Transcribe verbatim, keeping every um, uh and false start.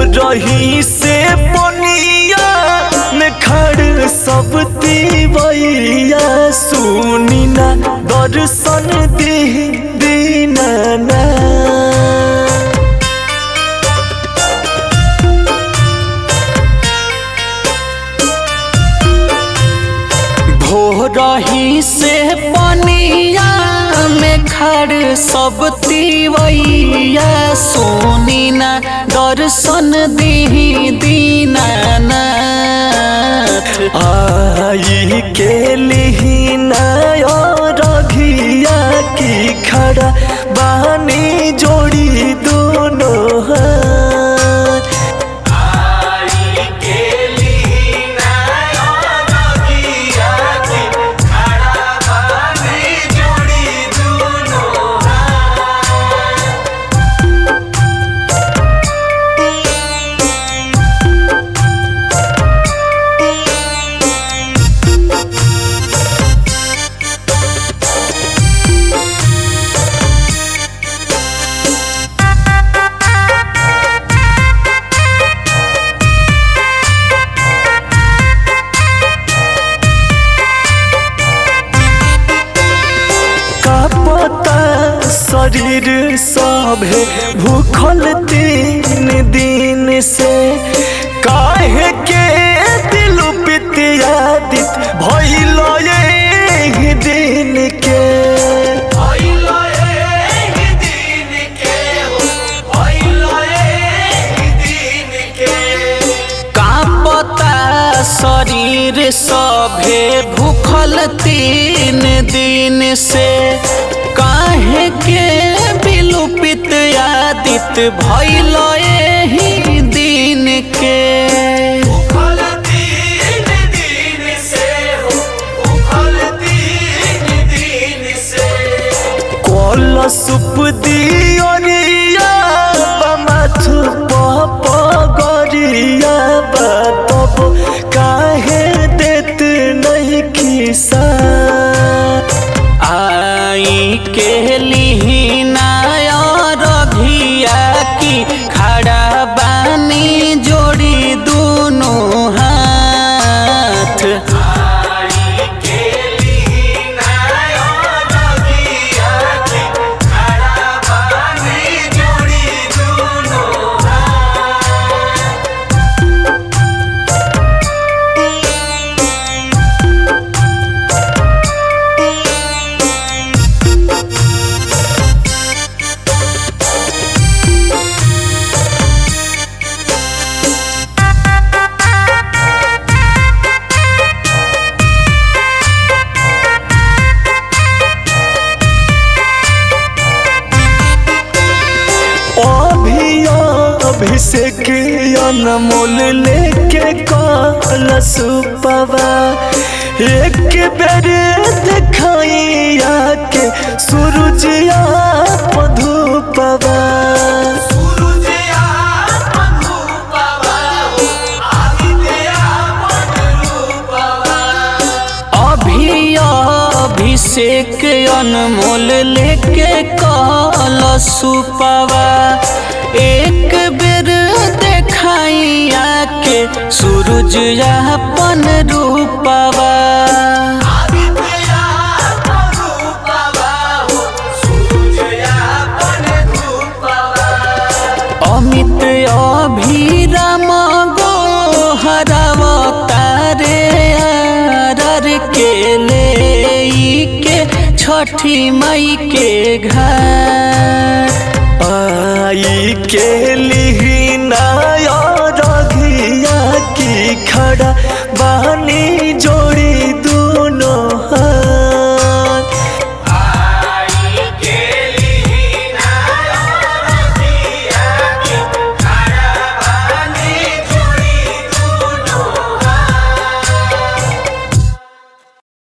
रही से पनिया में खड़ सब तिवैया सुनी ना दर्शन दी दीनाना। भोरही से पनिया में खड़ सब तिवैया सुनी ना दर्शन दी दीनानाथ। आई के लिहिना रघिया की खड़ा बानी जोड़ी दोनों हाथ। शरीर सभे भूखल तीन दिन से काहे के दिल पितियादित भइल एहि दिन के। कांपता शरीर सभे भूखल तीन दिन से काहे के विलुपित आदित भइल एहि दिन के। भूखल तीन दिन से हो भूखल तीन दिन से कलशुप दियरिया बमथ पगरिया बतब काहे देत नहीं खिसा। आई के लिहिना रघिया की खड़ा बानी जोड़ी दोनों हाथ। आई के लिहिना रघिया की खड़ा बानी जोड़ी दोनों हाथ। अभिषेक अनमोल लेके कलश पवा एक बेर देखाइया के सूरजिया धूपवा। अभी अभिषेक अनमोल लेके कलश पवा एक बेर देखाइया के सूरज अपन रूपवा। अमित अभिराम गोहरावतारे आरर के ले के छठी मई के घर। आई के